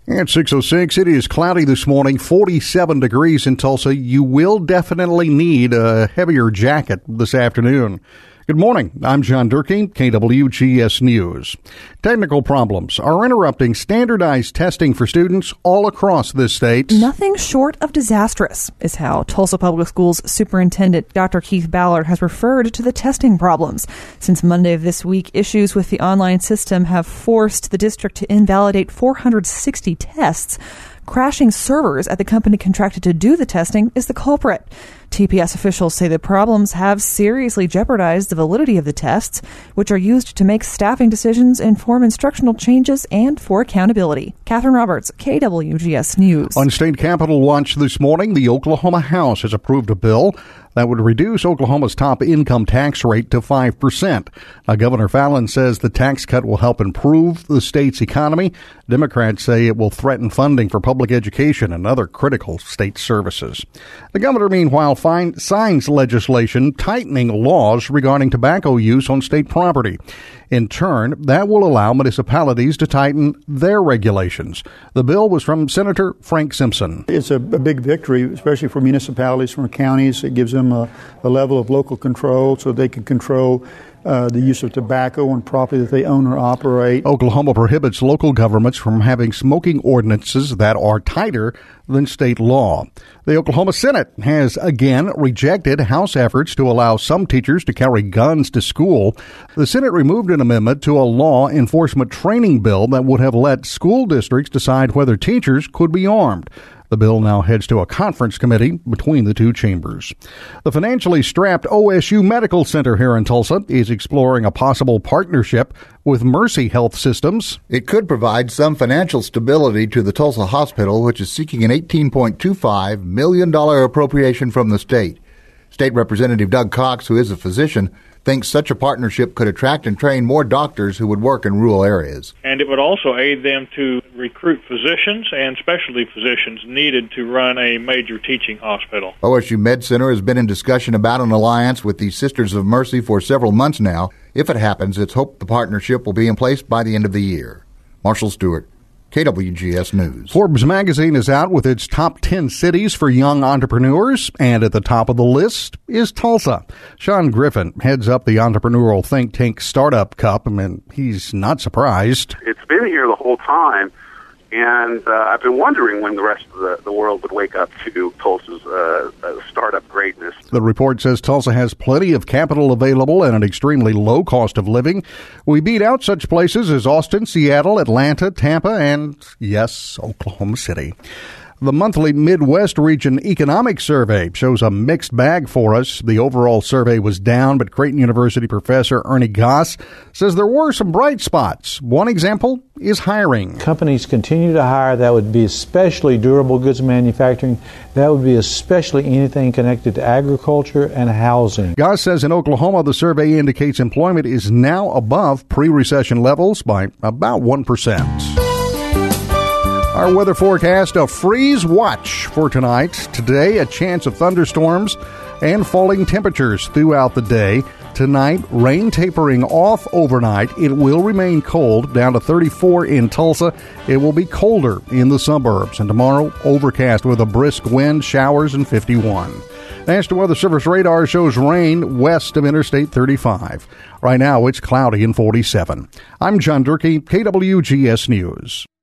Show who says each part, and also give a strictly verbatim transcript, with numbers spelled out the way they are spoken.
Speaker 1: At six oh six, it is cloudy this morning, forty-seven degrees in Tulsa. You will definitely need a heavier jacket this afternoon. Good morning. I'm John Durkee, K W G S News. Technical problems are interrupting standardized testing for students all across this state.
Speaker 2: Nothing short of disastrous is how Tulsa Public Schools Superintendent Doctor Keith Ballard has referred to the testing problems. Since Monday of this week, issues with the online system have forced the district to invalidate four hundred sixty tests. Crashing servers at the company contracted to do the testing is the culprit. T P S officials say the problems have seriously jeopardized the validity of the tests, which are used to make staffing decisions, inform instructional changes, and for accountability. Catherine Roberts, K W G S News.
Speaker 1: On State Capitol Watch this morning, the Oklahoma House has approved a bill that would reduce Oklahoma's top income tax rate to five percent. Now, Governor Fallin says the tax cut will help improve the state's economy. Democrats say it will threaten funding for public education and other critical state services. The governor, meanwhile, find, signs legislation tightening laws regarding tobacco use on state property. In turn, that will allow municipalities to tighten their regulations. The bill was from Senator Frank Simpson.
Speaker 3: It's a, a big victory, especially for municipalities, for counties. It gives them a, a level of local control so they can control Uh, the use of tobacco on property that they own or operate.
Speaker 1: Oklahoma prohibits local governments from having smoking ordinances that are tighter than state law. The Oklahoma Senate has again rejected House efforts to allow some teachers to carry guns to school. The Senate removed an amendment to a law enforcement training bill that would have let school districts decide whether teachers could be armed. The bill now heads to a conference committee between the two chambers. The financially strapped O S U Medical Center here in Tulsa is exploring a possible partnership with Mercy Health Systems.
Speaker 4: It could provide some financial stability to the Tulsa Hospital, which is seeking an eighteen point two five million dollars appropriation from the state. State Representative Doug Cox, who is a physician, thinks such a partnership could attract and train more doctors who would work in rural areas.
Speaker 5: And it would also aid them to recruit physicians and specialty physicians needed to run a major teaching hospital.
Speaker 4: O S U Med Center has been in discussion about an alliance with the Sisters of Mercy for several months now. If it happens, it's hoped the partnership will be in place by the end of the year. Marshall Stewart, K W G S News.
Speaker 1: Forbes magazine is out with its top ten cities for young entrepreneurs, and at the top of the list is Tulsa. Sean Griffin heads up the entrepreneurial think tank Startup Cup, and he's not surprised.
Speaker 6: It's been here the whole time, and uh, I've been wondering when the rest of the, the world would wake up to Tulsa's uh, uh, startup greatness.
Speaker 1: The report says Tulsa has plenty of capital available and an extremely low cost of living. We beat out such places as Austin, Seattle, Atlanta, Tampa, and, yes, Oklahoma City. The monthly Midwest Region Economic Survey shows a mixed bag for us. The overall survey was down, but Creighton University professor Ernie Goss says there were some bright spots. One example is hiring.
Speaker 7: Companies continue to hire. That would be especially durable goods manufacturing. That would be especially anything connected to agriculture and housing.
Speaker 1: Goss says in Oklahoma, the survey indicates employment is now above pre-recession levels by about one percent. Our weather forecast, a freeze watch for tonight. Today, a chance of thunderstorms and falling temperatures throughout the day. Tonight, rain tapering off overnight. It will remain cold, down to thirty-four in Tulsa. It will be colder in the suburbs. And tomorrow, overcast with a brisk wind, showers, and fifty-one. National Weather Service radar shows rain west of Interstate thirty-five. Right now, it's cloudy and forty-seven. I'm John Durkee, K W G S News.